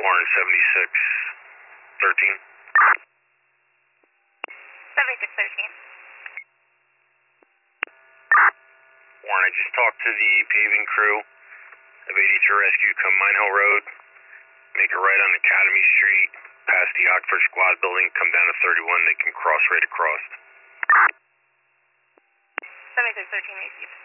Warren 7613. 7613. Warren, I just talked to the paving crew of 82 Rescue. Come Mine Hill Road, make a right on Academy Street, past the Oxford Squad building, come down to 31. They can cross right across. 7613 received.